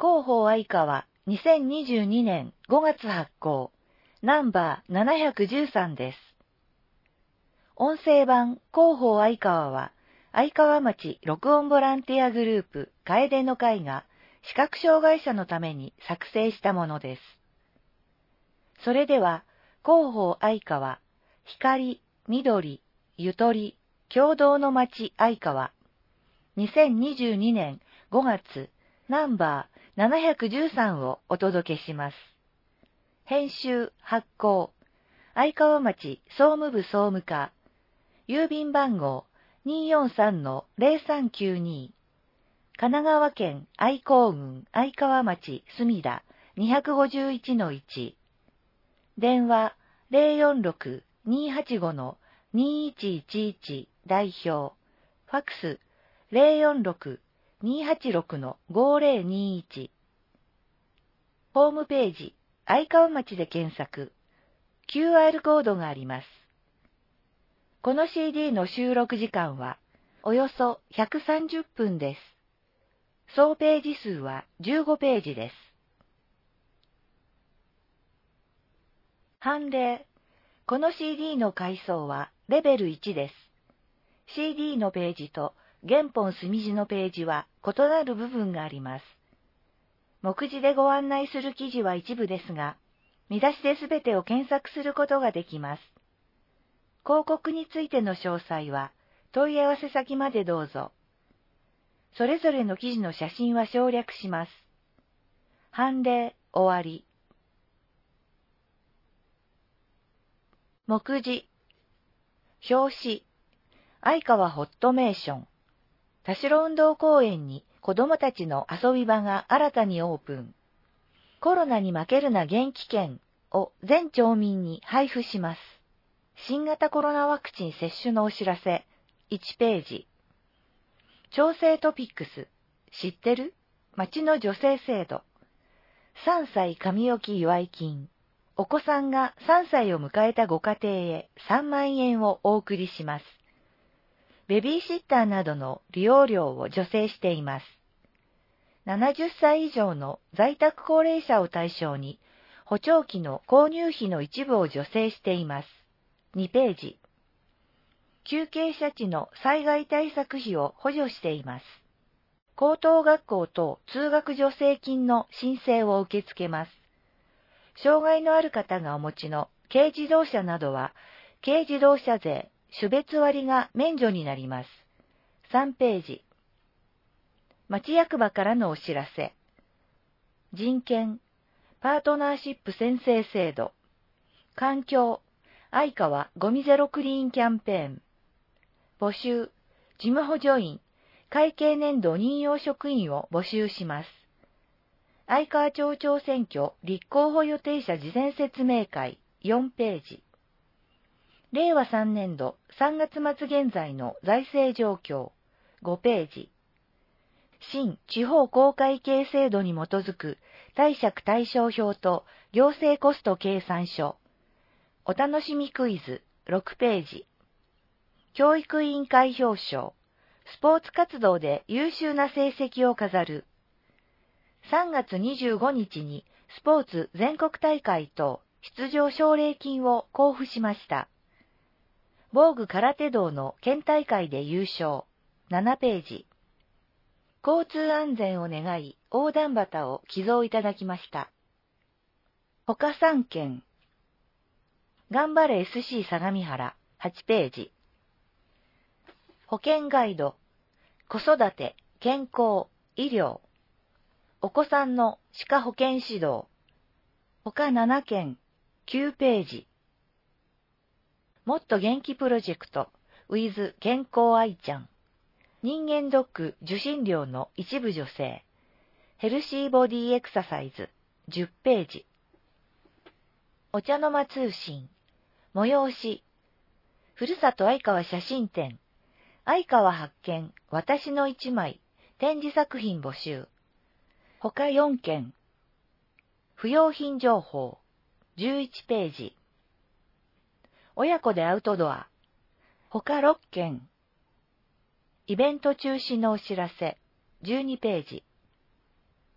広報愛川2022年5月発行、ナンバー713です。音声版広報愛川は、愛川町録音ボランティアグループ楓の会が視覚障害者のために作成したものです。それでは、広報愛川、光、緑、ゆとり、共同の町愛川、2022年5月、ナンバー713をお届けします。編集、発行、愛川町総務部総務課、郵便番号 243-0392、神奈川県愛甲郡愛川町墨田 251-1、電話 046-285-2111 代表、ファックス 046-286-5021、ホームページ、愛川町で検索、QR コードがあります。この CD の収録時間は、およそ130分です。総ページ数は15ページです。判例。この CD の階層はレベル1です。CD のページと原本墨字のページは異なる部分があります。目次でご案内する記事は一部ですが、見出しで全てを検索することができます。広告についての詳細は問い合わせ先までどうぞ。それぞれの記事の写真は省略します。判例終わり。目次。表紙。愛川ホットメーション。田代運動公園に子どもたちの遊び場が新たにオープン。コロナに負けるな元気券を全町民に配布します。新型コロナワクチン接種のお知らせ。1ページ。調整トピックス。知ってる？町の助成制度。3歳神置祝い金。お子さんが3歳を迎えたご家庭へ3万円をお送りします。ベビーシッターなどの利用料を助成しています。70歳以上の在宅高齢者を対象に、補聴器の購入費の一部を助成しています。2ページ。休憩者地の災害対策費を補助しています。高等学校等通学助成金の申請を受け付けます。障害のある方がお持ちの軽自動車などは、軽自動車税、種別割が免除になります。3ページ。町役場からのお知らせ。人権、パートナーシップ宣誓制度。環境、愛川ゴミゼロクリーンキャンペーン。募集、事務補助員、会計年度任用職員を募集します。愛川町長選挙立候補予定者事前説明会4ページ。令和3年度3月末現在の財政状況5ページ。新地方公会計制度に基づく貸借対照表と行政コスト計算書。お楽しみクイズ6ページ。教育委員会表彰。スポーツ活動で優秀な成績を飾る。3月25日にスポーツ全国大会と出場奨励金を交付しました。防具空手道の県大会で優勝。7ページ。交通安全を願い横断旗を寄贈いただきました。他3件。頑張れ SC 相模原8ページ。保険ガイド、子育て、健康、医療、お子さんの歯科保健指導、他7件、9ページ。もっと元気プロジェクト、with 健康愛ちゃん、人間ドック受診料の一部助成、ヘルシーボディエクササイズ、10ページ。お茶の間通信、催し、ふるさと愛川写真展、愛川発見、私の一枚、展示作品募集。他4件。不用品情報、11ページ。親子でアウトドア。他6件。イベント中止のお知らせ、12ページ。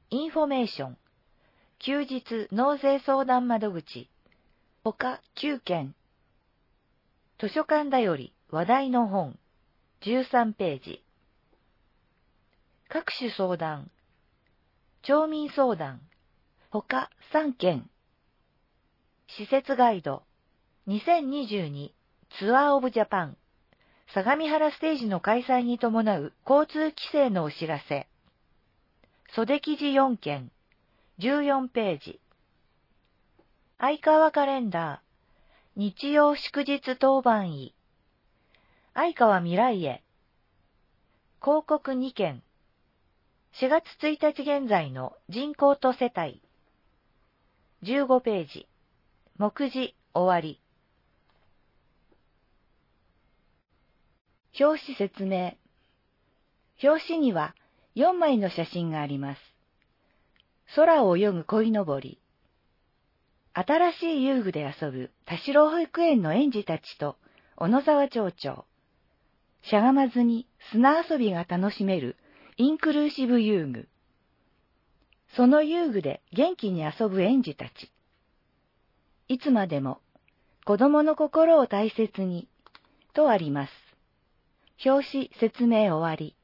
インフォメーション、休日納税相談窓口、他9件。図書館だより話題の本、13ページ。各種相談、町民相談、他3件。施設ガイド、2022ツアーオブジャパン、相模原ステージの開催に伴う交通規制のお知らせ。袖記事4件、14ページ。相川カレンダー、日曜祝日当番医。相川未来へ。広告2件。4月1日現在の人口と世帯。15ページ。目次終わり。表紙説明。表紙には4枚の写真があります。空を泳ぐ鯉のぼり。新しい遊具で遊ぶ田代保育園の園児たちと小野沢町長。しゃがまずに砂遊びが楽しめるインクルーシブ遊具。その遊具で元気に遊ぶ園児たち。いつまでも子供の心を大切にとあります。表紙説明終わり。